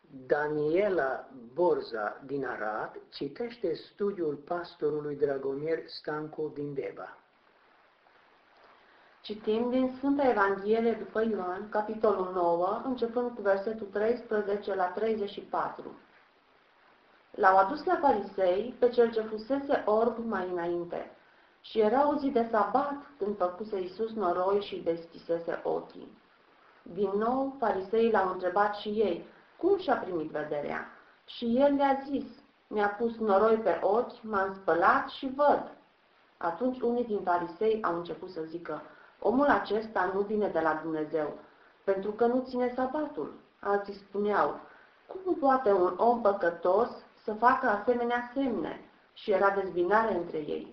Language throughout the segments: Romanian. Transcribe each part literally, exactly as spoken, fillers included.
Daniela Borza din Arad citește studiul pastorului Dragomir Stancu din Deva. Citim din Sfânta Evanghelie după Ioan, capitolul nouă, începând cu versetul treisprezece la treizeci și patru. L-au adus la farisei pe cel ce fusese orb mai înainte și era o zi de sabat când făcuse Iisus noroi și deschisese ochii. Din nou, fariseii l-au întrebat și ei, cum și-a primit vederea? Și el le-a zis, mi-a pus noroi pe ochi, m-am spălat și văd. Atunci unii din farisei au început să zică, omul acesta nu vine de la Dumnezeu, pentru că nu ține sabatul. Alții spuneau, cum poate un om păcătos să facă asemenea semne? Și era dezbinare între ei.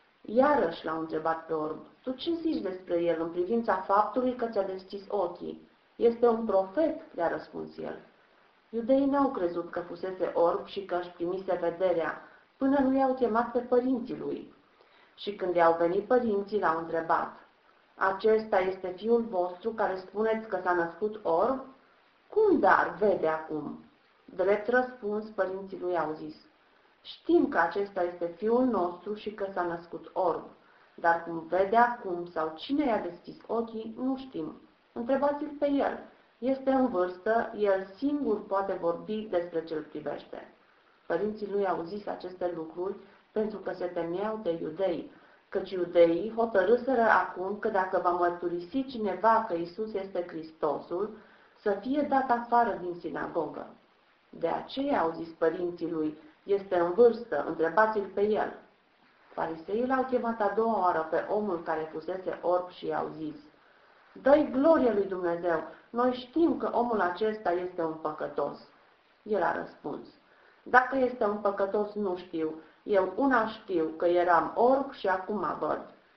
Iarăși l-au întrebat pe orb, tu ce zici despre el în privința faptului că ți-a deschis ochii? Este un profet, le-a răspuns el. Iudeii n-au crezut că fusese orb și că își primise vederea, până nu i-au chemat pe părinții lui. Și când i-au venit părinții, l-au întrebat, acesta este fiul vostru care spuneți că s-a născut orb? Cum dar vede acum? Drept răspuns, părinții lui au zis, știm că acesta este fiul nostru și că s-a născut orb, dar cum vede acum sau cine i-a deschis ochii, nu știm. Întrebați-l pe el. Este în vârstă, el singur poate vorbi despre ce îl privește. Părinții lui au zis aceste lucruri pentru că se temeau de iudei, căci iudeii hotărâseră acum că dacă va mărturisi cineva că Iisus este Hristosul, să fie dat afară din sinagogă. De aceea au zis părinții lui, este în vârstă, întrebați-l pe el. Fariseii l-au chemat a doua oară pe omul care fusese orb și i-au zis, dă-i glorie lui Dumnezeu, noi știm că omul acesta este un păcătos. El a răspuns, dacă este un păcătos nu știu, eu una știu că eram orb și acum văd.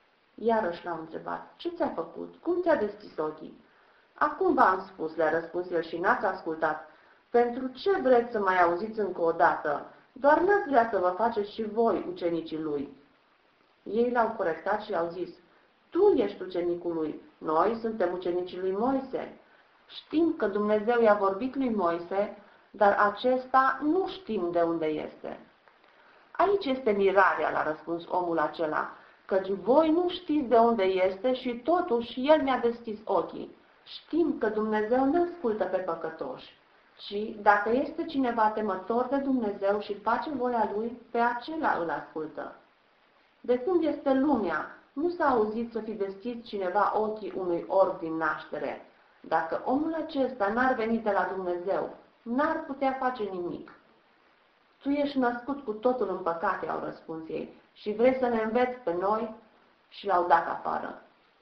Iarăși l-au întrebat, ce ți-a făcut? Cum ți-a deschis ochii? Acum v-am spus, le-a răspuns el și n-ați ascultat. Pentru ce vreți să mai auziți încă o dată? Doar n-ați vrea să vă faceți și voi ucenicii lui. Ei l-au corectat și au zis, tu ești ucenicul lui, noi suntem ucenicii lui Moise. Știm că Dumnezeu i-a vorbit lui Moise, dar acesta nu știm de unde este. Aici este mirarea, l-a răspuns omul acela, căci voi nu știți de unde este și totuși el mi-a deschis ochii. Știm că Dumnezeu nu ascultă pe păcătoși, ci dacă este cineva temător de Dumnezeu și face voia lui, pe acela îl ascultă. De când este lumea, nu s-a auzit să fi deschis cineva ochii unui orb din naștere. Dacă omul acesta n-ar veni de la Dumnezeu, n-ar putea face nimic. Tu ești născut cu totul în păcate, au răspuns ei, și vrei să ne înveți pe noi? Și l-au dat afară.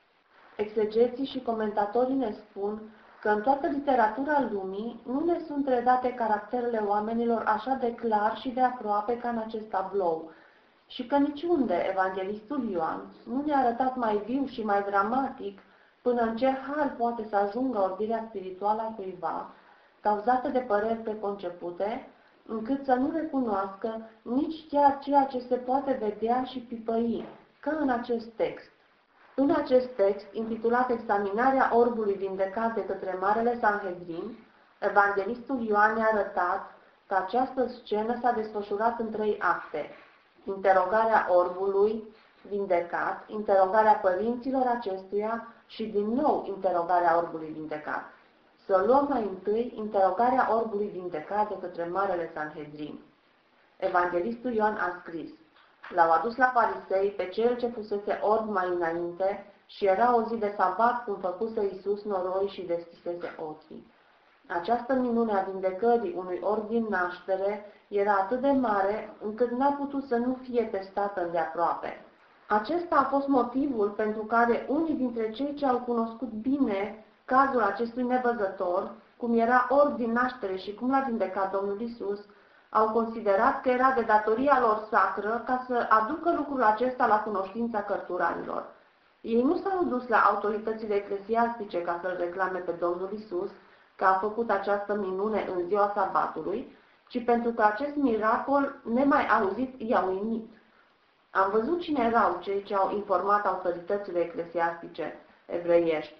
Exegeții și comentatorii ne spun că în toată literatura lumii nu ne sunt redate caracterele oamenilor așa de clar și de aproape ca în acest tablou, și că niciunde evanghelistul Ioan nu ne-a arătat mai viu și mai dramatic până în ce hal poate să ajungă orbirea spirituală a cuiva, cauzată de păreri preconcepute, încât să nu recunoască nici chiar ceea ce se poate vedea și pipăi, ca în acest text. În acest text, intitulat Examinarea orbului vindecat de către Marele Sanhedrin, evanghelistul Ioan ne-a arătat că această scenă s-a desfășurat în trei acte. Interogarea orbului vindecat, interogarea părinților acestuia și din nou interogarea orbului vindecat. Să luăm mai întâi interogarea orbului vindecat de către Marele Sanhedrin. Evanghelistul Ioan a scris, l-au adus la farisei pe cel ce fusese orb mai înainte și era o zi de sabat cum făcuse Iisus noroi și deschisese ochii. Această minune a vindecării unui orb din naștere era atât de mare încât n-a putut să nu fie testată îndeaproape. Acesta a fost motivul pentru care unii dintre cei ce au cunoscut bine cazul acestui nevăzător, cum era orb din naștere și cum l-a vindecat Domnul Iisus, au considerat că era de datoria lor sacră ca să aducă lucrul acesta la cunoștința cărturarilor. Ei nu s-au dus la autoritățile eclesiastice ca să-l reclame pe Domnul Iisus, că a făcut această minune în ziua sabatului, ci pentru că acest miracol nemai auzit i-a uimit. Am văzut cine erau cei ce au informat autoritățile eclesiastice evreiești.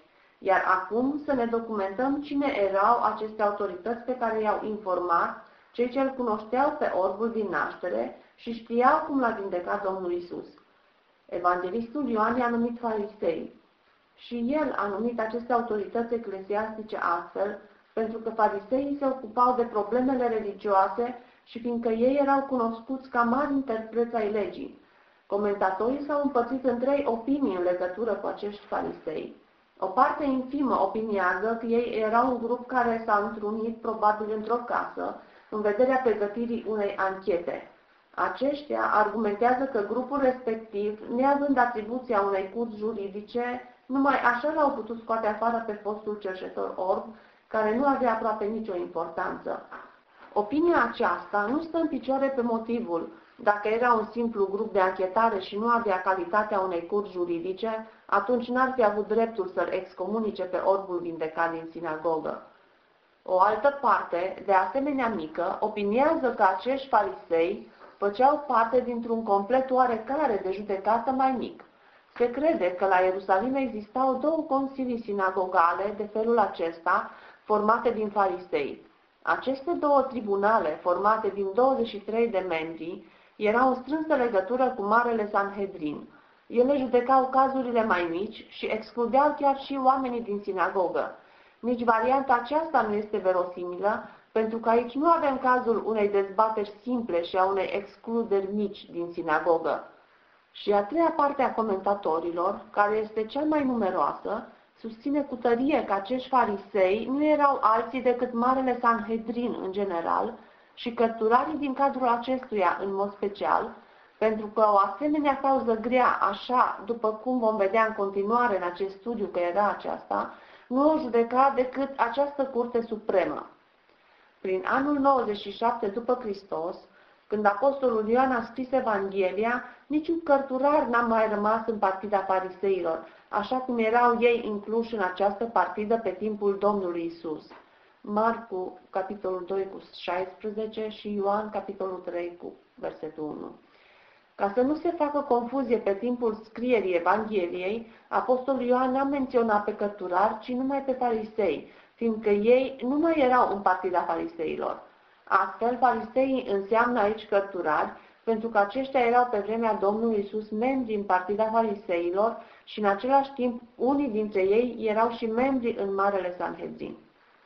Iar acum să ne documentăm cine erau aceste autorități pe care i-au informat cei ce îl cunoșteau pe orbul din naștere și știau cum l-a vindecat Domnul Isus. Evanghelistul Ioan i-a numit farisei și el a numit aceste autorități eclesiastice astfel, pentru că fariseii se ocupau de problemele religioase și fiindcă ei erau cunoscuți ca mari interpreți ai legii. Comentatorii s-au împărțit în trei opinii în legătură cu acești farisei. O parte infimă opiniază că ei erau un grup care s-a întrunit probabil într-o casă în vederea pregătirii unei anchete. Aceștia argumentează că grupul respectiv, neavând atribuția unei curți juridice, numai așa l-au putut scoate afară pe fostul cerșetor orb, care nu avea aproape nicio importanță. Opinia aceasta nu stă în picioare pe motivul: dacă era un simplu grup de anchetare și nu avea calitatea unei curți juridice, atunci n-ar fi avut dreptul să-l excomunice pe orbul vindecat din sinagogă. O altă parte, de asemenea mică, opiniază că acești farisei făceau parte dintr-un complet oarecare de judecată mai mic. Se crede că la Ierusalim existau două consilii sinagogale de felul acesta, formate din farisei. Aceste două tribunale, formate din douăzeci și trei de membri, erau în strânsă legătură cu Marele Sanhedrin. Ele judecau cazurile mai mici și excludeau chiar și oamenii din sinagogă. Nici varianta aceasta nu este verosimilă, pentru că aici nu avem cazul unei dezbateri simple și a unei excluderi mici din sinagogă. Și a treia parte a comentatorilor, care este cea mai numeroasă, susține cu tărie că acești farisei nu erau alții decât Marele Sanhedrin în general și cărturarii din cadrul acestuia în mod special, pentru că o asemenea cauză grea, așa după cum vom vedea în continuare în acest studiu că era aceasta, nu o judeca decât această curte supremă. Prin anul nouăzeci și șapte după Hristos, când apostolul Ioan a scris Evanghelia, niciun cărturar n-a mai rămas în partida fariseilor, așa cum erau ei incluși în această partidă pe timpul Domnului Isus. Marcu, capitolul doi cu șaisprezece și Ioan, capitolul trei cu versetul unu. Ca să nu se facă confuzie pe timpul scrierii Evangheliei, apostolul Ioan n-a menționat pe cărturari, ci numai pe farisei, fiindcă ei nu mai erau în partida fariseilor. Astfel, fariseii înseamnă aici cărturari, pentru că aceștia erau pe vremea Domnului Isus membri în partida fariseilor și în același timp unii dintre ei erau și membri în Marele Sanhedrin.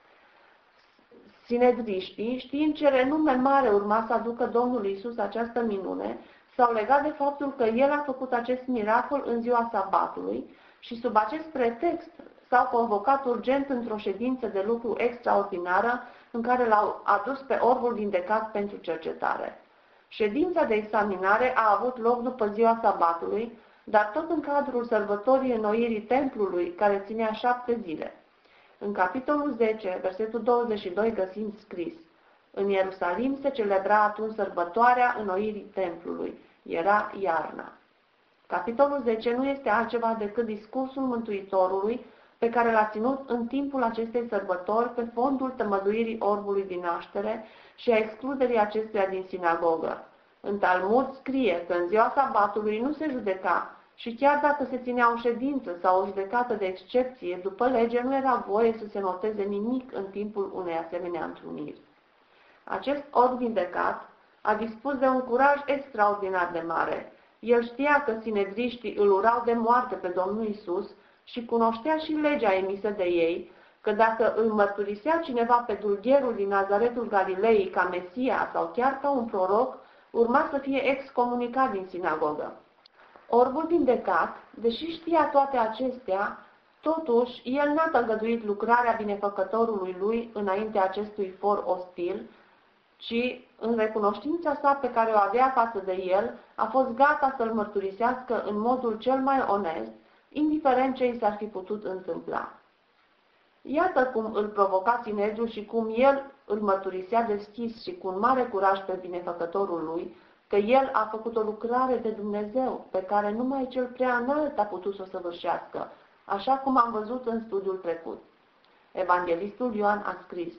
Sinedriștii, știind ce renume mare urma să aducă Domnului Isus această minune, s-au legat de faptul că El a făcut acest miracol în ziua sabatului și sub acest pretext s-au convocat urgent într-o ședință de lucru extraordinară în care l-au adus pe orbul vindecat pentru cercetare. Ședința de examinare a avut loc după ziua sabatului, dar tot în cadrul sărbătorii înnoirii templului, care ținea șapte zile. În capitolul zece, versetul douăzeci și doi, găsim scris: în Ierusalim se celebra atunci sărbătoarea înnoirii templului. Era iarna. Capitolul zece nu este altceva decât discursul Mântuitorului pe care l-a ținut în timpul acestei sărbători pe fondul tămăduirii orbului din naștere și a excluderii acestuia din sinagogă. În Talmud scrie că în ziua sabatului nu se judeca și chiar dacă se ținea o ședință sau o judecată de excepție, după lege nu era voie să se noteze nimic în timpul unei asemenea întruniri. Acest orb vindecat a dispus de un curaj extraordinar de mare. El știa că sinedriștii îl urau de moarte pe Domnul Isus și cunoștea și legea emisă de ei, că dacă îl mărturisea cineva pe dulgherul din Nazaretul Galilei ca Mesia sau chiar ca un proroc, urma să fie excomunicat din sinagogă. Orbul vindecat, deși știa toate acestea, totuși el n-a tăgăduit lucrarea binefăcătorului lui înaintea acestui for ostil, ci, în recunoștința sa pe care o avea față de el, a fost gata să-l mărturisească în modul cel mai onest, indiferent ce i s-ar fi putut întâmpla. Iată cum îl provoca Sinedriul și cum el îl mărturisea deschis și cu un mare curaj pe binefăcătorul lui, că el a făcut o lucrare de Dumnezeu, pe care numai cel prea înalt a putut să o săvârșească, așa cum am văzut în studiul trecut. Evanghelistul Ioan a scris: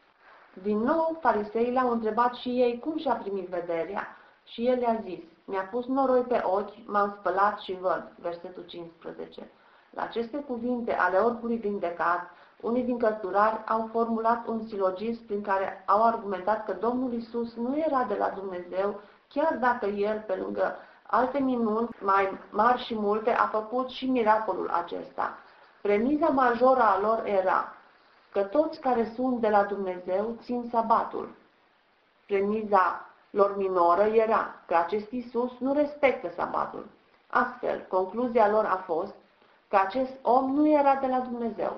din nou, fariseii l-au întrebat și ei cum și-a primit vederea și el le-a zis: mi-a pus noroi pe ochi, m-am spălat și văd. Versetul cincisprezece. La aceste cuvinte ale orbului vindecat, unii din cărturari au formulat un silogism prin care au argumentat că Domnul Iisus nu era de la Dumnezeu, chiar dacă El, pe lângă alte minuni mai mari și multe, a făcut și miracolul acesta. Premiza majoră a lor era că toți care sunt de la Dumnezeu țin sabatul. Premiza lor minoră era că acest Iisus nu respectă sabatul. Astfel, concluzia lor a fost că acest om nu era de la Dumnezeu.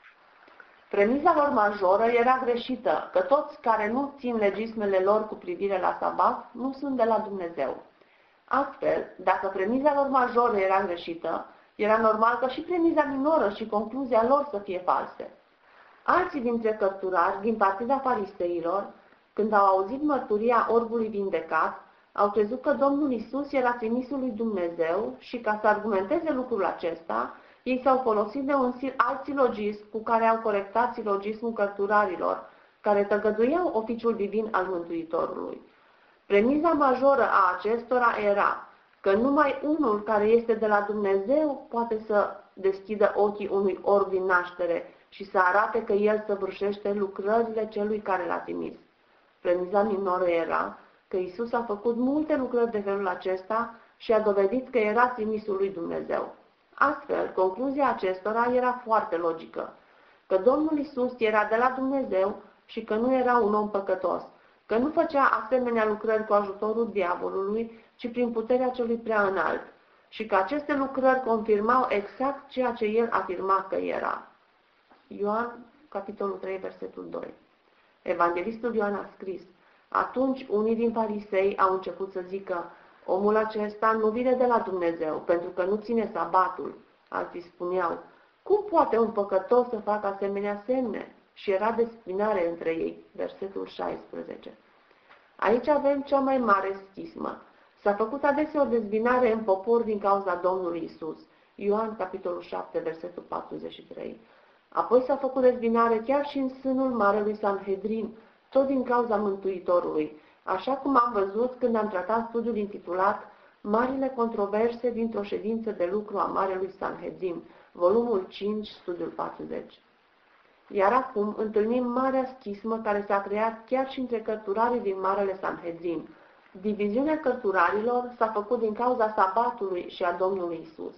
Premiza lor majoră era greșită, că toți care nu țin legismele lor cu privire la sabat nu sunt de la Dumnezeu. Astfel, dacă premiza lor majoră era greșită, era normal că și premiza minoră și concluzia lor să fie false. Alții dintre cărturari, din partida fariseilor, când au auzit mărturia orbului vindecat, au crezut că Domnul Iisus era trimisul lui Dumnezeu și, ca să argumenteze lucrul acesta, ei s-au folosit de un alt silogism cu care au corectat silogismul cărturarilor, care tăgăduiau oficiul divin al Mântuitorului. Premiza majoră a acestora era că numai unul care este de la Dumnezeu poate să deschidă ochii unui orb din naștere și să arate că el săvârșește lucrările celui care l-a trimis. Premiza minoră era că Iisus a făcut multe lucrări de felul acesta și a dovedit că era trimisul lui Dumnezeu. Astfel, concluzia acestora era foarte logică, că Domnul Iisus era de la Dumnezeu și că nu era un om păcătos, că nu făcea asemenea lucrări cu ajutorul diavolului, ci prin puterea celui prea înalt, și că aceste lucrări confirmau exact ceea ce el afirma că era. Ioan, capitolul trei, versetul doi. Evanghelistul Ioan a scris: atunci unii din farisei au început să zică: omul acesta nu vine de la Dumnezeu, pentru că nu ține sabatul. Alții spuneau: cum poate un păcătos să facă asemenea semne? Și era despinare între ei. Versetul șaisprezece. Aici avem cea mai mare schismă. S-a făcut adesea o dezbinare în popor din cauza Domnului Isus. Ioan, capitolul șapte, versetul patruzeci și trei. Apoi s-a făcut dezbinare chiar și în sânul Marelui Sanhedrin, tot din cauza Mântuitorului, așa cum am văzut când am tratat studiul intitulat Marile controverse dintr-o ședință de lucru a Marelui Sanhedrin, volumul cinci, studiul patruzeci. Iar acum întâlnim marea schismă care s-a creat chiar și între cărturarii din Marele Sanhedrin. Diviziunea cărturarilor s-a făcut din cauza sabatului și a Domnului Isus.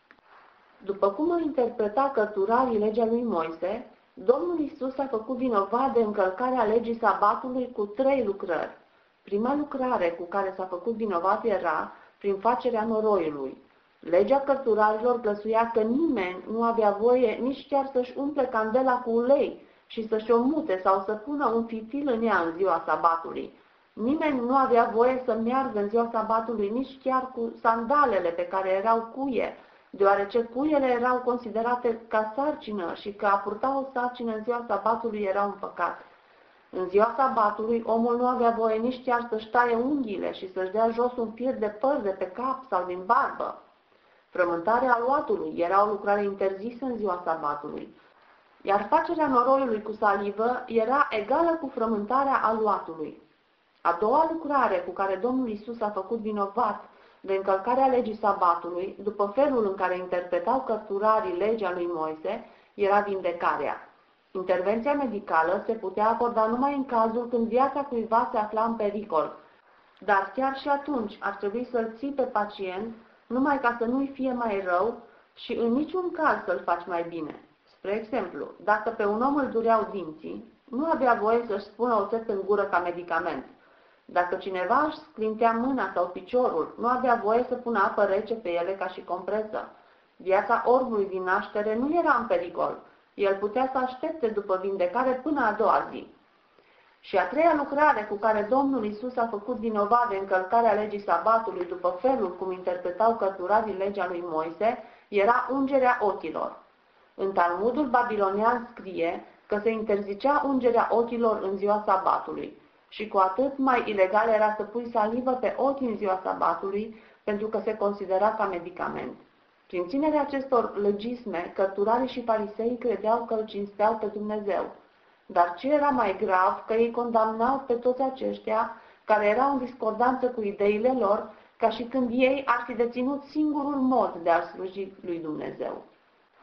După cum a interpretat cărturarii legea lui Moise, Domnul Isus a făcut vinovat de încălcarea legii sabatului cu trei lucrări. Prima lucrare cu care s-a făcut vinovat era prin facerea noroiului. Legea cărturarilor glăsuia că nimeni nu avea voie nici chiar să-și umple candela cu ulei și să-și o mute sau să pună un fitil în ea în ziua sabatului. Nimeni nu avea voie să meargă în ziua sabatului nici chiar cu sandalele pe care erau cuie, deoarece cuiele erau considerate ca sarcină și că a purta o sarcină în ziua sabatului era un păcat. În ziua sabatului, omul nu avea voie nici chiar să-și taie unghiile și să-și dea jos un fir de păr de pe cap sau din barbă. Frământarea aluatului era o lucrare interzisă în ziua sabatului, iar facerea noroiului cu salivă era egală cu frământarea aluatului. A doua lucrare cu care Domnul Isus a făcut vinovat de încălcarea legii sabatului, după felul în care interpretau cărturarii legea lui Moise, era vindecarea. Intervenția medicală se putea acorda numai în cazul când viața cuiva se afla în pericol, dar chiar și atunci ar trebui să-l ții pe pacient numai ca să nu-i fie mai rău și în niciun caz să-l faci mai bine. Spre exemplu, dacă pe un om îl dureau dinții, nu avea voie să-și spună oțet în gură ca medicament. Dacă cineva își sclintea mâna sau piciorul, nu avea voie să pună apă rece pe ele ca și compresă. Viața orbului din naștere nu era în pericol. El putea să aștepte după vindecare până a doua zi. Și a treia lucrare cu care Domnul Isus a făcut vinovat de încălcarea legii sabatului după felul cum interpretau cărturarii legea lui Moise, era ungerea ochilor. În Talmudul babilonian scrie că se interzicea ungerea ochilor în ziua sabatului și cu atât mai ilegal era să pui salivă pe ochi în ziua sabatului pentru că se considera ca medicament. Prin ținerea acestor legisme, cărturarii și fariseii credeau că îl cinsteau pe Dumnezeu. Dar ce era mai grav, că ei condamnau pe toți aceștia care erau în discordanță cu ideile lor, ca și când ei ar fi deținut singurul mod de a sluji lui Dumnezeu.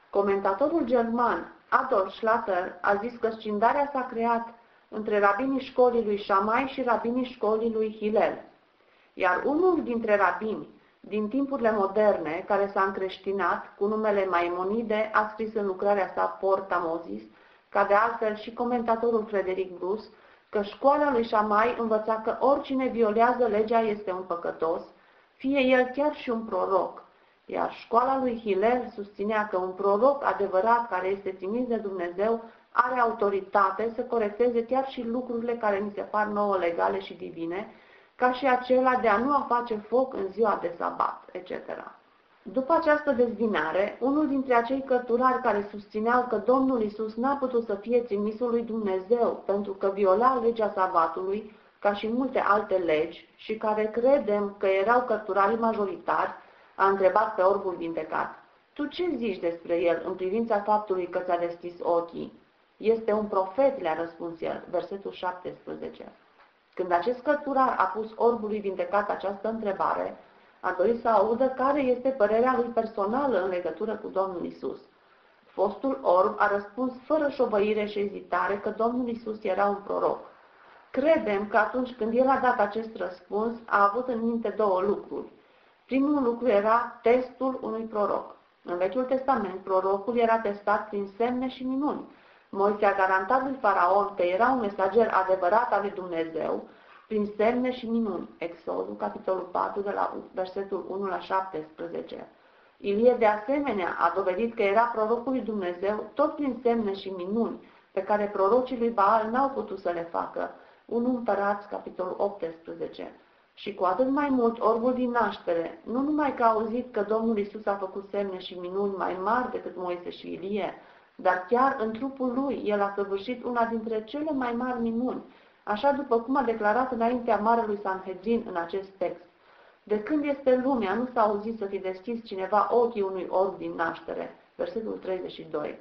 Comentatorul german Adolf Schlatter a zis că scindarea s-a creat între rabinii școlii lui Shammai și rabinii școlii lui Hillel, iar unul dintre rabini din timpurile moderne, care s-a încreștinat cu numele Maimonide, a scris în lucrarea sa Porta Moses, ca de altfel și comentatorul Frederic Bruce, că școala lui Shammai învăța că oricine violează legea este un păcătos, fie el chiar și un proroc, iar școala lui Hillel susținea că un proroc adevărat care este trimis de Dumnezeu are autoritate să corecteze chiar și lucrurile care ni se par nouă legale și divine, ca și acela de a nu a face foc în ziua de sabat, et cetera. După această dezbinare, unul dintre acei cărturari care susțineau că Domnul Iisus n-a putut să fie trimisul lui Dumnezeu pentru că viola legea sabatului, ca și multe alte legi, și care credem că erau cărturarii majoritari, a întrebat pe orbul vindecat: "Tu ce zici despre el în privința faptului că ți-a deschis ochii?" "Este un profet," le-a răspuns el, versetul șaptesprezece. Când acest cărturar a pus orbului vindecat această întrebare, a dorit să audă care este părerea lui personală în legătură cu Domnul Isus. Fostul orb a răspuns fără șovăire și ezitare că Domnul Isus era un proroc. Credem că atunci când el a dat acest răspuns, a avut în minte două lucruri. Primul lucru era testul unui proroc. În Vechiul Testament, prorocul era testat prin semne și minuni. Moise a garantat lui Faraon că era un mesager adevărat al lui Dumnezeu prin semne și minuni. Exodul, capitolul patru, de la versetul unu la șaptesprezece. Ilie, de asemenea, a dovedit că era prorocul lui Dumnezeu tot prin semne și minuni, pe care prorocii lui Baal n-au putut să le facă. unu Împărați, capitolul optsprezece. Și cu atât mai mult, orbul din naștere, nu numai că a auzit că Domnul Isus a făcut semne și minuni mai mari decât Moise și Ilie, dar chiar în trupul lui el a săvârșit una dintre cele mai mari minuni, așa după cum a declarat înaintea Marelui Sanhedrin în acest text: "De când este lumea, nu s-a auzit să fi deschis cineva ochii unui orb din naștere." Versetul treizeci și doi.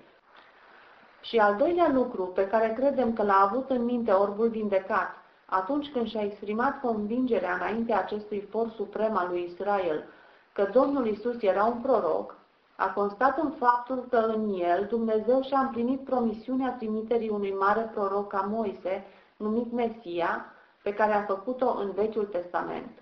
Și al doilea lucru pe care credem că l-a avut în minte orbul vindecat, atunci când și-a exprimat convingerea înaintea acestui for suprem al lui Israel, că Domnul Isus era un proroc, a constat în faptul că în el Dumnezeu și-a împlinit promisiunea trimiterii unui mare proroc ca Moise, numit Mesia, pe care a făcut-o în Vechiul Testament.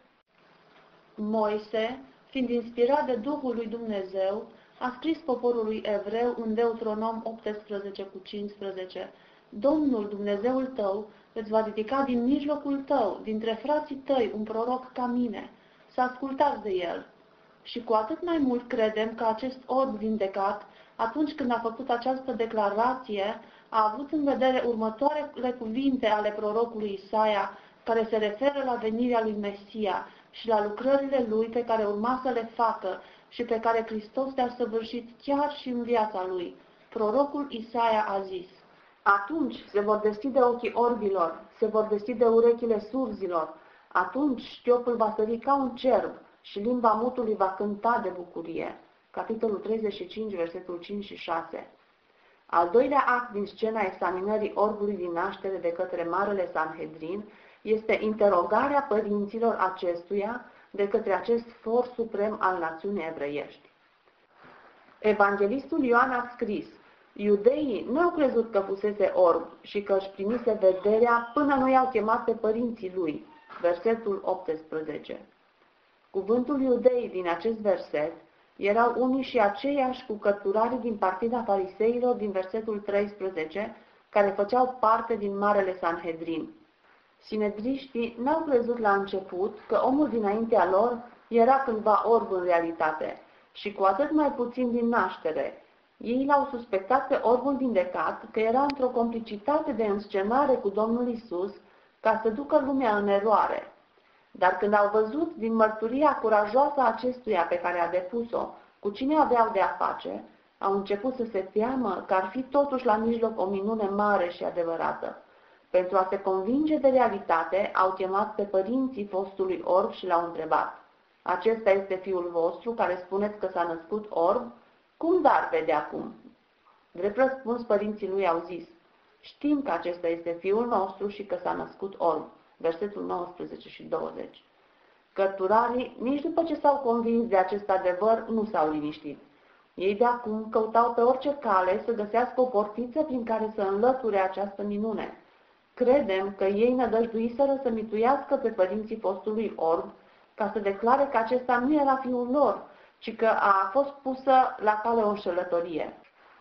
Moise, fiind inspirat de Duhul lui Dumnezeu, a scris poporului evreu în Deuteronom optsprezece cu cincisprezece: "Domnul, Dumnezeul tău, îți va ridica din mijlocul tău, dintre frații tăi, un proroc ca mine, să ascultați de el." Și cu atât mai mult credem că acest orb vindecat, atunci când a făcut această declarație, a avut în vedere următoarele cuvinte ale prorocului Isaia, care se referă la venirea lui Mesia și la lucrările lui pe care urma să le facă și pe care Hristos le-a săvârșit chiar și în viața lui. Prorocul Isaia a zis: "Atunci se vor deschide ochii orbilor, se vor deschide urechile surzilor, atunci șchiopul va sări ca un cerb și limba mutului va cânta de bucurie." Capitolul treizeci și cinci, versetul cinci și șase. Al doilea act din scena examinării orbului din naștere de către Marele Sanhedrin este interogarea părinților acestuia de către acest for suprem al națiunii evreiești. Evanghelistul Ioan a scris: "Iudeii n-au crezut că fusese orb și că își primise vederea până nu i-au chemat pe părinții lui." Versetul optsprezece. Cuvântul iudei din acest verset erau unii și aceiași cu cărturarii din partida fariseilor din versetul treisprezece, care făceau parte din Marele Sanhedrin. Sinedriștii n-au crezut la început că omul dinaintea lor era cândva orb în realitate, și cu atât mai puțin din naștere. Ei l-au suspectat pe orbul vindecat că era într-o complicitate de înscenare cu Domnul Isus ca să ducă lumea în eroare. Dar când au văzut din mărturia curajoasă a acestuia pe care a depus-o cu cine aveau de a face, au început să se teamă că ar fi totuși la mijloc o minune mare și adevărată. Pentru a se convinge de realitate, au chemat pe părinții fostului orb și l-au întrebat: "Acesta este fiul vostru care spuneți că s-a născut orb? Cum dar vede acum?" Drept răspuns, părinții lui au zis: "Știm că acesta este fiul nostru și că s-a născut orb." Versetul nouăsprezece și douăzeci. Cărturarii, nici după ce s-au convins de acest adevăr, nu s-au liniștit. Ei de acum căutau pe orice cale să găsească o portiță prin care să înlăture această minune. Credem că ei nădăjduiseră să mituiască pe părinții fostului orb, ca să declare că acesta nu era fiul lor, ci că a fost pusă la cale o înșelătorie.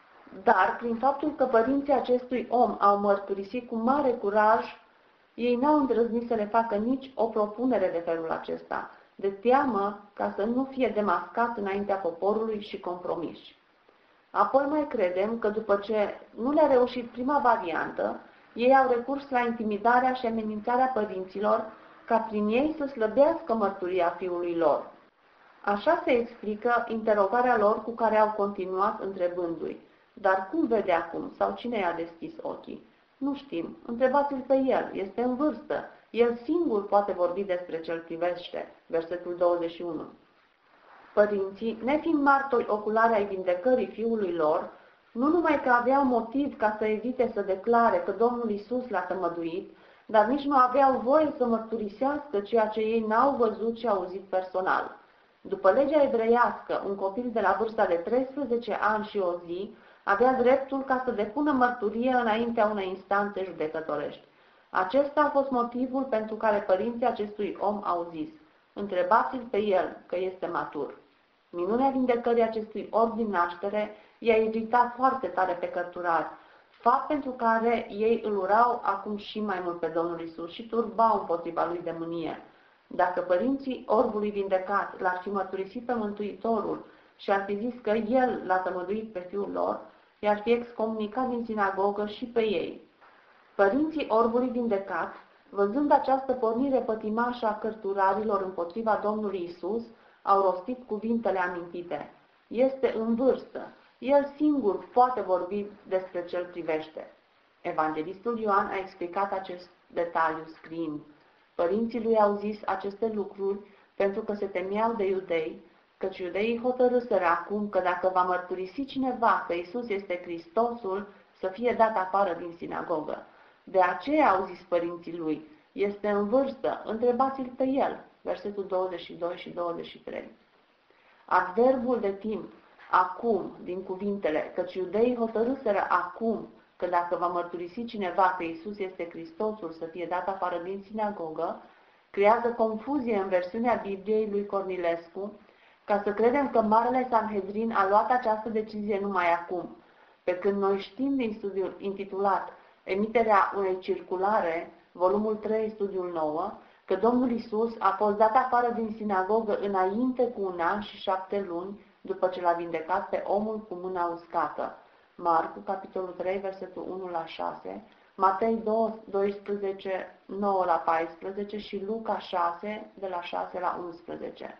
Dar, prin faptul că părinții acestui om au mărturisit cu mare curaj, ei n-au îndrăznit să le facă nici o propunere de felul acesta, de teamă ca să nu fie demascat înaintea poporului și compromiși. Apoi mai credem că după ce nu le-a reușit prima variantă, ei au recurs la intimidarea și amenințarea părinților ca prin ei să slăbească mărturia fiului lor. Așa se explică interogarea lor cu care au continuat întrebându-i: dar cum vede acum sau cine i-a deschis ochii? Nu știm, întrebați-l pe el, este în vârstă, el singur poate vorbi despre ce îl privește. Versetul douăzeci și unu. Părinții, nefiind martori oculari ai vindecării fiului lor, nu numai că aveau motiv ca să evite să declare că Domnul Iisus l-a tămăduit, dar nici nu aveau voie să mărturisească ceea ce ei n-au văzut și auzit personal. După legea evreiască, un copil de la vârsta de treisprezece ani și o zi avea dreptul ca să depună mărturie înaintea unei instanțe judecătorești. Acesta a fost motivul pentru care părinții acestui om au zis: întrebați-l pe el, că este matur. Minunea vindecării acestui orb din naștere i-a iritat foarte tare pe cărturari, fapt pentru care ei îl urau acum și mai mult pe Domnul Iisus și turbau împotriva lui de mânie. Dacă părinții orbului vindecat l-ar fi mărturisit pe Mântuitorul și ar fi zis că el l-a tămăduit pe fiul lor, i-ar fi excomunicat din sinagogă și pe ei. Părinții orbului vindecat, văzând această pornire pătimașă a cărturarilor împotriva Domnului Iisus, au rostit cuvintele amintite: este în vârstă, el singur poate vorbi despre ce îl privește. Evanghelistul Ioan a explicat acest detaliu scriind: părinții lui au zis aceste lucruri pentru că se temeau de iudei, căci iudeii hotărâsără acum că dacă va mărturisi cineva că Iisus este Hristosul, să fie dat afară din sinagogă. De aceea au zis părinții lui: este în vârstă, întrebați-l pe el. Versetul douăzeci și doi și douăzeci și trei. Adverbul de timp, acum, din cuvintele, căci iudeii hotărâsără acum că dacă va mărturisi cineva că Iisus este Hristosul, să fie dat afară din sinagogă, creează confuzie în versiunea Bibliei lui Cornilescu, ca să credem că Marele Sanhedrin a luat această decizie numai acum, pe când noi știm din studiul intitulat Emiterea unei circulare, volumul trei, studiul nouă, că Domnul Iisus a fost dat afară din sinagogă înainte cu un an și șapte luni după ce l-a vindecat pe omul cu mâna uscată. Marcu, capitolul trei, versetul unu la șase, Matei doisprezece, nouă la paisprezece și Luca șase, de la șase la unsprezece.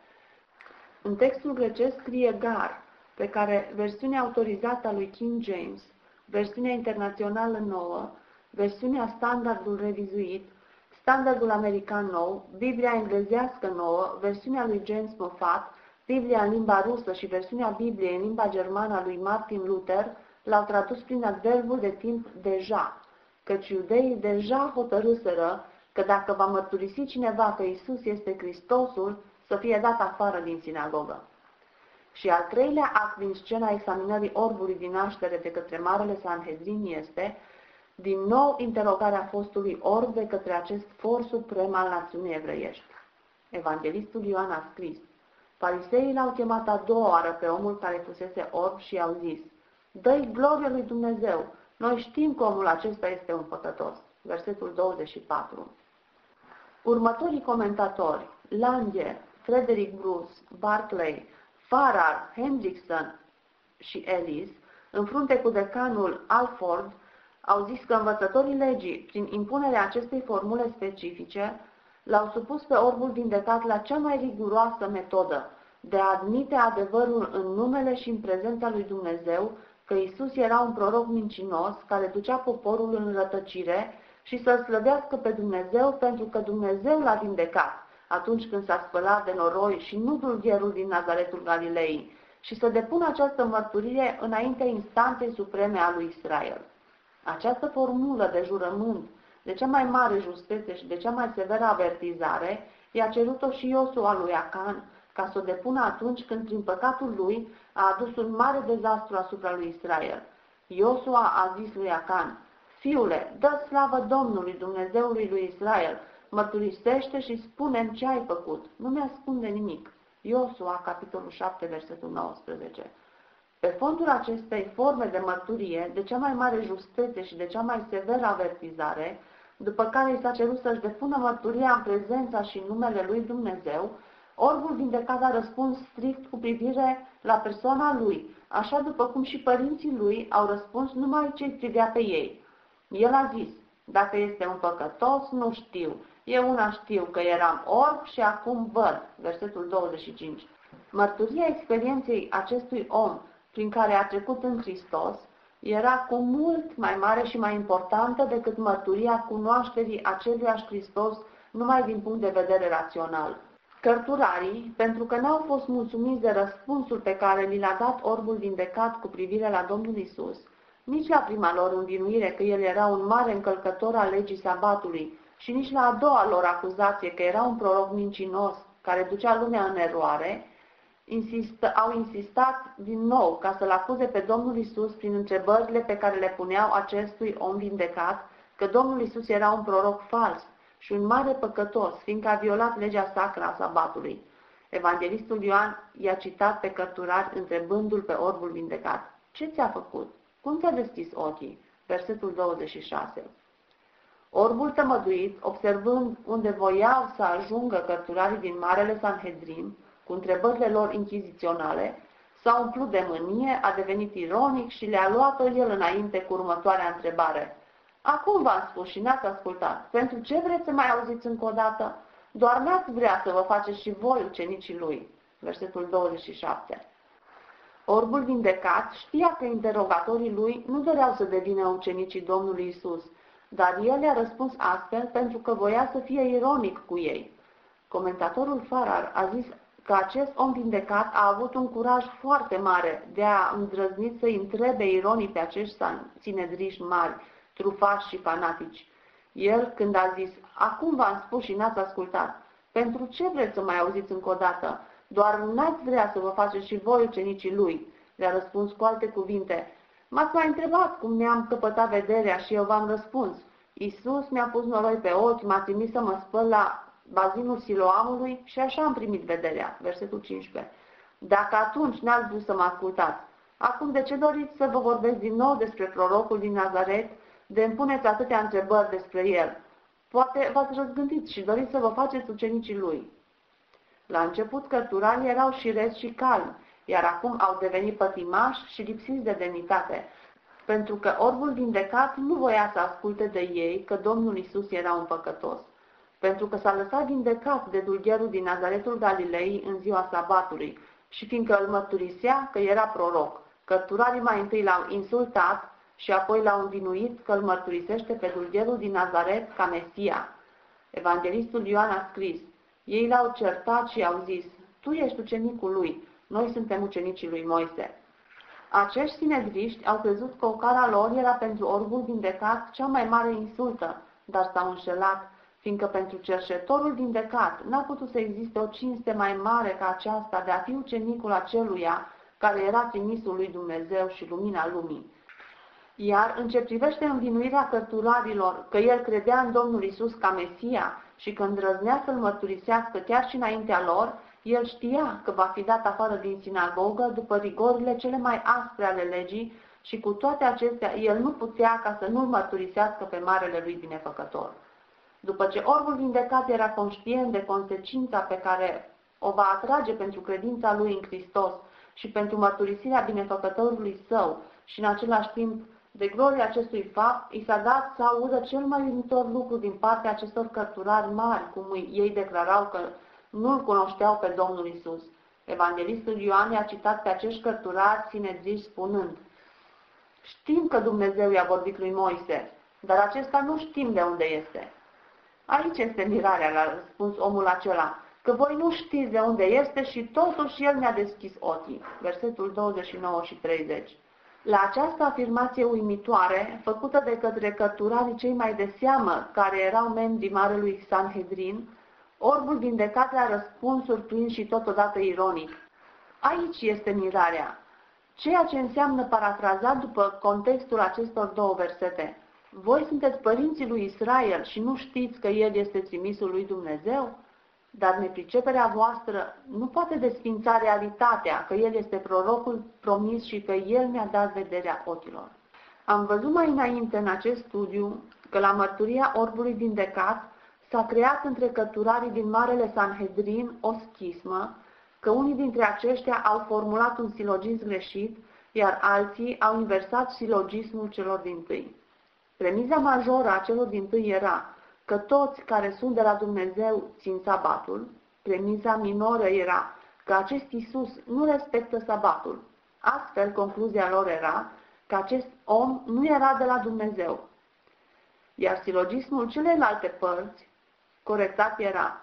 În textul grecesc scrie gar, pe care versiunea autorizată a lui King James, versiunea internațională nouă, versiunea standardul revizuit, standardul american nou, Biblia englezească nouă, versiunea lui James Moffat, Biblia în limba rusă și versiunea Bibliei în limba germană a lui Martin Luther l-au tradus prin adverbul de timp deja, căci iudeii deja hotărâsără că dacă va mărturisi cineva că Iisus este Hristosul, să fie dat afară din sinagogă. Și al treilea act din scena examinării orbului din naștere de către Marele Sanhedrin este, din nou, interogarea fostului orb de către acest for suprem al națiunii evreiești. Evanghelistul Ioan a scris: fariseii l-au chemat a doua oară pe omul care fusese orb și i-au zis: dă-i glorie lui Dumnezeu, noi știm că omul acesta este un păcătos. Versetul douăzeci și patru. Următorii comentatori, Lange, Frederick Bruce, Barclay, Farrar, Hendrickson și Ellis, în frunte cu decanul Alford, au zis că învățătorii legii, prin impunerea acestei formule specifice, l-au supus pe orbul vindecat la cea mai riguroasă metodă de a admite adevărul în numele și în prezența lui Dumnezeu că Iisus era un proroc mincinos care ducea poporul în rătăcire și să-L slăvească pe Dumnezeu pentru că Dumnezeu l-a vindecat atunci când s-a spălat de noroi și nu dulgherul din Nazaretul Galilei, și să depună această mărturie înaintea instanței supreme a lui Israel. Această formulă de jurământ, de cea mai mare justețe și de cea mai severă avertizare, i-a cerut-o și Iosua lui Acan, ca să o depună atunci când prin păcatul lui a adus un mare dezastru asupra lui Israel. Iosua a zis lui Acan: Fiule, dă slavă Domnului, Dumnezeului lui Israel, mărturisește și spune-mi ce ai făcut, nu mi-ascunde nimic. Iosua, capitolul șapte, versetul nouăsprezece. Pe fondul acestei forme de mărturie, de cea mai mare justețe și de cea mai severă avertizare, după care i s-a cerut să-și depună mărturia în prezența și în numele lui Dumnezeu, orbul vindecat a răspuns strict cu privire la persoana lui, așa după cum și părinții lui au răspuns numai ce-i privea pe ei. El a zis: dacă este un păcătos, nu știu. Eu una știu, că eram orb și acum văd. Versetul douăzeci și cinci. Mărturia experienței acestui om prin care a trecut în Hristos era cu mult mai mare și mai importantă decât mărturia cunoașterii aceluiași Hristos numai din punct de vedere rațional. Cărturarii, pentru că n-au fost mulțumiți de răspunsul pe care li l-a dat orbul vindecat cu privire la Domnul Isus, nici la prima lor învinuire că el era un mare încălcător al legii sabatului și nici la a doua lor acuzație că era un proroc mincinos care ducea lumea în eroare, insist, au insistat din nou ca să-l acuze pe Domnul Isus prin întrebările pe care le puneau acestui om vindecat că Domnul Isus era un proroc fals și un mare păcătos, fiindcă a violat legea sacră a sabatului. Evanghelistul Ioan i-a citat pe cărturari întrebându-l pe orbul vindecat: ce ți-a făcut? Cum ți-a deschis ochii? Versetul douăzeci și șase. Orbul tămăduit, observând unde voiau să ajungă cărturarii din Marele Sanhedrin, cu întrebările lor inchiziționale, s-a umplut de mânie, a devenit ironic și le-a luat-o el înainte cu următoarea întrebare: acum v-am spus și n-ați ascultat, pentru ce vreți să mai auziți încă o dată? Doar n-ați vrea să vă faceți și voi ucenicii lui. Versetul douăzeci și șapte. Orbul vindecat știa că interogatorii lui nu doreau să devină ucenicii Domnului Isus, dar el le-a răspuns astfel pentru că voia să fie ironic cu ei. Comentatorul Farrar a zis că acest om vindecat a avut un curaj foarte mare de a îndrăzni să-i întrebe ironii pe acești sinedriși mari, trufași și fanatici. El, când a zis: acum v-am spus și n-ați ascultat, pentru ce vreți să mai auziți încă o dată? Doar n-ați vrea să vă faceți și voi ucenicii lui, le-a răspuns cu alte cuvinte: m-ați mai întrebat cum mi-am căpătat vederea și eu v-am răspuns. Iisus mi-a pus noroi pe ochi, m-a trimis să mă spăl la bazinul Siloamului și așa am primit vederea. Versetul cincisprezece. Dacă atunci n-ați vrut să mă ascultați, acum de ce doriți să vă vorbesc din nou despre prorocul din Nazaret, de îmi puneți atâtea întrebări despre el? Poate v-ați răzgândit și doriți să vă faceți ucenicii lui. La început cărturarii erau șireți și calmi, iar acum au devenit pătimași și lipsiți de demnitate, pentru că orbul vindecat nu voia să asculte de ei că Domnul Isus era un păcătos, pentru că s-a lăsat vindecat de dulgherul din Nazaretul Galilei în ziua sabatului și fiindcă îl mărturisea că era proroc. Cărturarii mai întâi l-au insultat și apoi l-au învinuit că îl mărturisește pe dulgherul din Nazaret ca Mesia. Evanghelistul Ioan a scris: ei l-au certat și au zis: tu ești ucenicul lui, noi suntem ucenicii lui Moise. Acești sinedriști au crezut că ocara lor era pentru orbul vindecat cea mai mare insultă, dar s-au înșelat, fiindcă pentru cerșetorul vindecat n-a putut să existe o cinste mai mare ca aceasta de a fi ucenicul aceluia care era trimisul lui Dumnezeu și lumina lumii. Iar în ce privește învinuirea cărturarilor că el credea în Domnul Isus ca Mesia și că îndrăznea să-l mărturisească chiar și înaintea lor, el știa că va fi dat afară din sinagogă după rigorile cele mai aspre ale legii și cu toate acestea el nu putea ca să nu-l mărturisească pe marele lui binefăcător. După ce orbul vindecat era conștient de consecința pe care o va atrage pentru credința lui în Hristos și pentru mărturisirea binefăcătorului său și în același timp de gloria acestui fapt, i s-a dat să audă cel mai uimitor lucru din partea acestor cărturari mari, cum ei declarau că nu-L cunoșteau pe Domnul Isus. Evanghelistul Ioan i-a citat pe acești cărturari sinedriși spunând: știm că Dumnezeu i-a vorbit lui Moise, dar acesta nu știm de unde este. Aici este mirarea, l-a răspuns omul acela, că voi nu știți de unde este și totuși el mi-a deschis ochii. Versetul douăzeci și nouă și treizeci. La această afirmație uimitoare, făcută de către cărturarii cei mai de seamă, care erau membrii Marelui Sanhedrin, Orbul vindecat le-a răspuns surprins și totodată ironic. Aici este mirarea. Ceea ce înseamnă parafrazat după contextul acestor două versete. Voi sunteți părinții lui Israel și nu știți că El este trimisul lui Dumnezeu? Dar nepriceperea voastră nu poate desfința realitatea că El este prorocul promis și că El mi-a dat vederea ochilor. Am văzut mai înainte în acest studiu că la mărturia orbului vindecat s-a creat între cărturarii din Marele Sanhedrin o schismă, că unii dintre aceștia au formulat un silogism greșit, iar alții au inversat silogismul celor dintâi. Premiza majoră a celor dintâi era că toți care sunt de la Dumnezeu țin sabatul. Premiza minoră era că acest Iisus nu respectă sabatul. Astfel, concluzia lor era că acest om nu era de la Dumnezeu. Iar silogismul celelalte părți corectat era: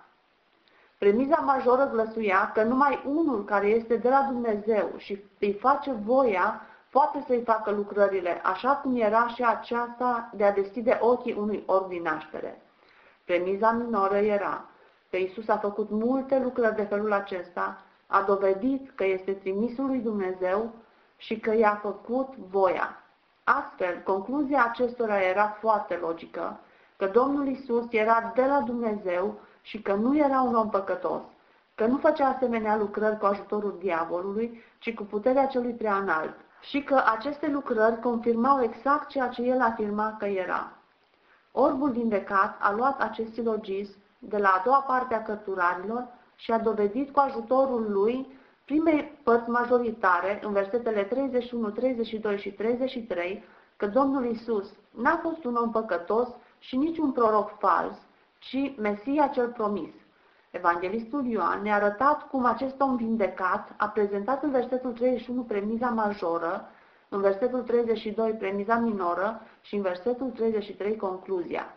premiza majoră glăsuia că numai unul care este de la Dumnezeu și îi face voia poate să-i facă lucrările, așa cum era și aceasta de a deschide ochii unui orb din naștere. Premiza minoră era că Iisus a făcut multe lucrări de felul acesta, a dovedit că este trimisul lui Dumnezeu și că i-a făcut voia. Astfel, concluzia acestora era foarte logică, că Domnul Iisus era de la Dumnezeu și că nu era un om păcătos, că nu făcea asemenea lucrări cu ajutorul diavolului, ci cu puterea celui prea înalt, și că aceste lucrări confirmau exact ceea ce el afirma că era. Orbul vindecat a luat acest silogism de la a doua parte a cărturarilor și a dovedit cu ajutorul lui primei părți majoritare, în versetele treizeci și unu, treizeci și doi și treizeci și trei, că Domnul Iisus n-a fost un om păcătos și nici un proroc fals, ci Mesia cel promis. Evanghelistul Ioan ne-a arătat cum acest om vindecat a prezentat în versetul treizeci și unu premiza majoră, în versetul treizeci și doi premiza minoră și în versetul treizeci și trei concluzia.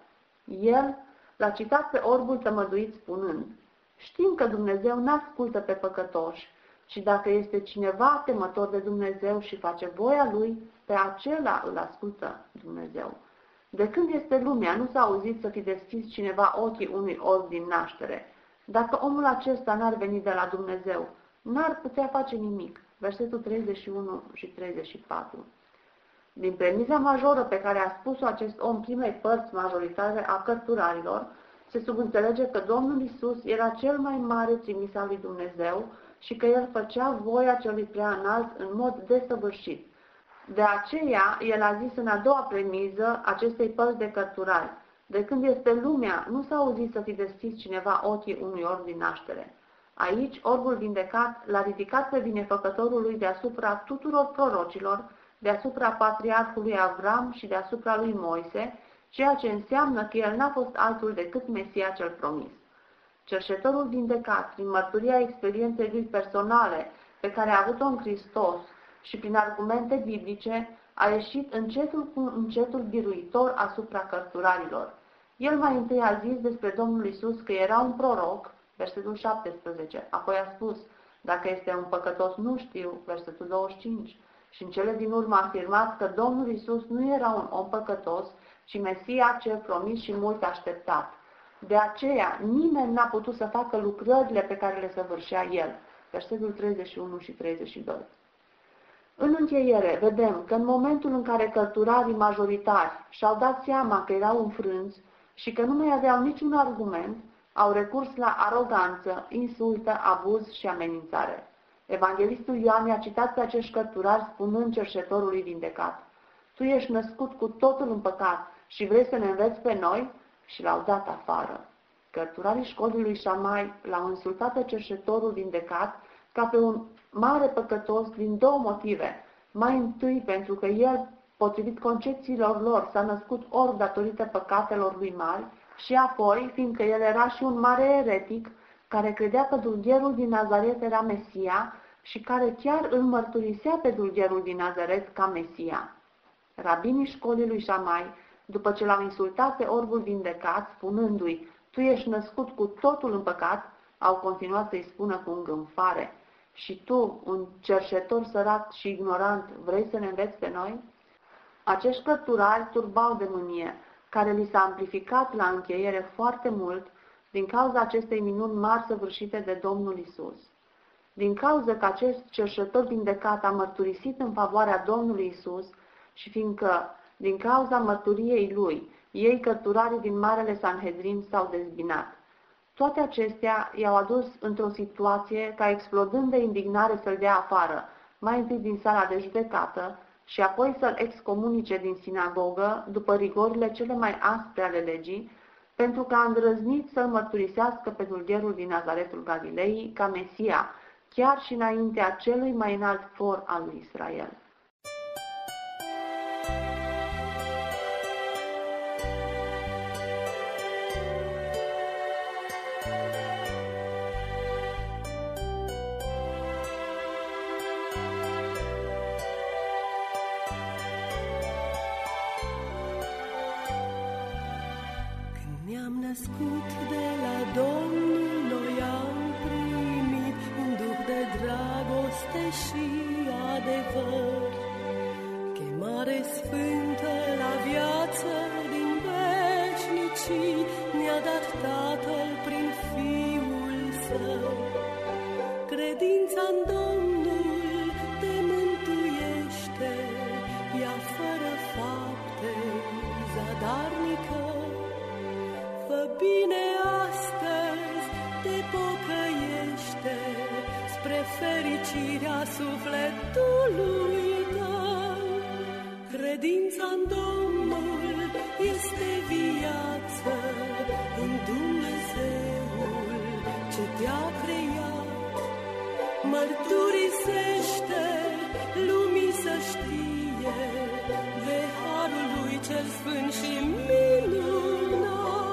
El l-a citat pe orbul tămăduit spunând: știm că Dumnezeu n-ascultă pe păcătoși, și dacă este cineva temător de Dumnezeu și face voia Lui, pe acela îl ascultă Dumnezeu. De când este lumea, nu s-a auzit să fi deschis cineva ochii unui orb din naștere. Dacă omul acesta n-ar veni de la Dumnezeu, n-ar putea face nimic. Versetul treizeci și unu și treizeci și patru. Din premiza majoră pe care a spus-o acest om primei părți majoritare a cărturarilor, se subînțelege că Domnul Iisus era cel mai mare trimis al lui Dumnezeu și că El făcea voia celui prea înalt în mod desăvârșit. De aceea, El a zis în a doua premiză acestei părți de cărturari: de când este lumea, nu s-a auzit să fi deschis cineva ochii unui orb din naștere. Aici, orbul vindecat l-a ridicat pe binefăcătorul lui deasupra tuturor prorocilor, deasupra patriarhului Avram și deasupra lui Moise, ceea ce înseamnă că el n-a fost altul decât Mesia cel promis. Cerșetorul vindecat, prin mărturia experienței lui personale pe care a avut-o în Hristos și prin argumente biblice, a ieșit încetul cu încetul biruitor asupra cărturarilor. El mai întâi a zis despre Domnul Iisus că era un proroc, versetul șaptesprezece, apoi a spus: dacă este un păcătos nu știu, versetul douăzeci și cinci, și în cele din urmă a afirmat că Domnul Iisus nu era un om păcătos, ci Mesia cel promis și mult așteptat. De aceea, nimeni n-a putut să facă lucrările pe care le săvârșea El, versetul treizeci și unu și treizeci și doi. În încheiere, vedem că în momentul în care cărturarii majoritari și-au dat seama că erau înfrânți și că nu mai aveau niciun argument, au recurs la aroganță, insultă, abuz și amenințare. Evanghelistul Ioan i-a citat pe acești cărturari spunând cerșetorului vindecat: tu ești născut cu totul în păcat și vrei să ne înveți pe noi? Și l-au dat afară. Cărturarii școlii lui Șamai l-au insultat pe cerșetorul vindecat ca pe un mare păcătos din două motive. Mai întâi pentru că el, potrivit concepțiilor lor, s-a născut orb datorită păcatelor lui mari, și apoi fiindcă el era și un mare eretic care credea că dulgherul din Nazaret era Mesia și care chiar îl mărturisea pe dulgherul din Nazaret ca Mesia. Rabinii școlii lui Șamai, după ce l-au insultat pe orbul vindecat, spunându-i: tu ești născut cu totul în păcat, au continuat să-i spună cu îngânfare: și tu, un cerșetor sărac și ignorant, vrei să ne înveți pe noi? Acești cărturari turbau de mânie, care li s-a amplificat la încheiere foarte mult, din cauza acestei minuni mari săvârșite de Domnul Isus. Din cauza că acest cerșetor vindecat a mărturisit în favoarea Domnului Isus și fiindcă, din cauza mărturiei lui, ei cărturarii din Marele Sanhedrin s-au dezbinat. Toate acestea i-au adus într-o situație ca explodând de indignare să-l dea afară, mai întâi din sala de judecată și apoi să-l excomunice din sinagogă după rigorile cele mai aspre ale legii, pentru că a îndrăznit să-l mărturisească pe dulgherul din Nazaretul Galilei ca Mesia, chiar și înaintea celui mai înalt for al lui Israel. Ne-am născut de la Domnul, noi am primit un duh de dragoste și adevăr. Chemare sfântă la viață din veșnicii ne-a dat Tatăl prin Fiul Său. Credința-n Domnul te mântuiește, ea fără fapte zadarnică. Fă bine astăzi, te pocăiește, spre fericirea sufletului tău. Credința-n Domnul este viață, în Dumnezeul ce te-a creat. Mărturisește lumii să știe de harul lui cel sfânt și minunat.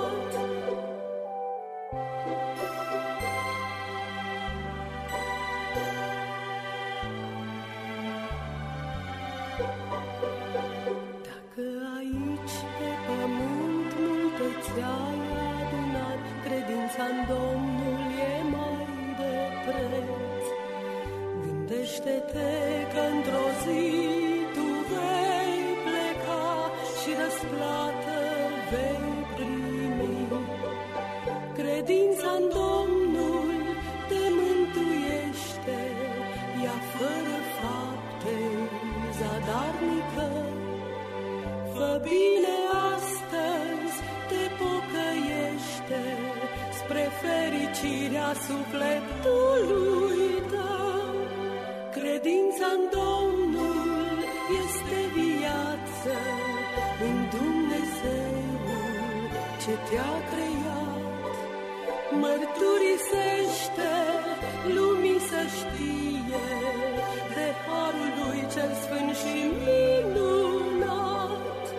Dacă aici pe pământ multe ți-ai adunat, credința-n Domnul e mai de preț. Gândește-te că într-o zi tu vei pleca și răsplată vei primi. Credința-n Domnul te mântuiește, ea fără fapte zadarnică. Fă bine astăzi, te pocăiește, spre fericirea sufletului tău. Credința-n Domnul este viață, în Dumnezeul ce te-a creat. Mărturisește lumii să știe de harul lui cel sfânt și minunat.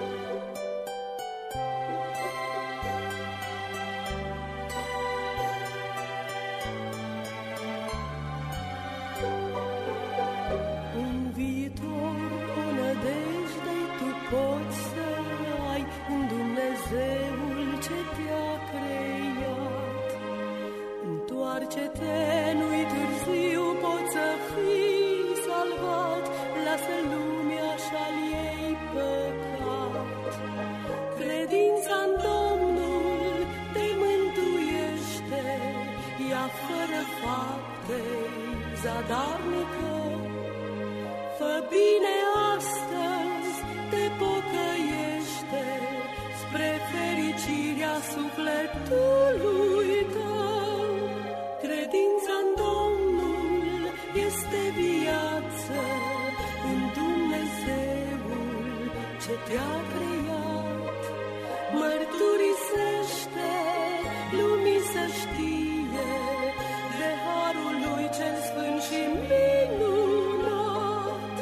Un viitor, o nădejde tu poți să ai în Dumnezeul ce te-a creat. Întoarce-te, nu-i târziu, poți să fii salvat, lasă lumea și-al ei păcat. Credința-n Domnul te mântuiește, ea fără fapte zadarnică. Fă bine astăzi, te pocăiește, spre fericirea sufletului tău. Credința-n Domnul este viață, în Dumnezeul ce te-a creat. Mărturisește lumii să știe de harul lui cel sfânt și minunat.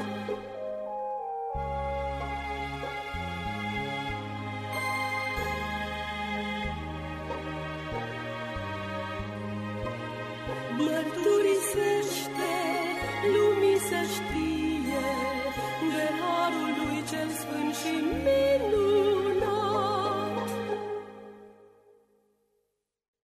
Mărturisește lumii să știe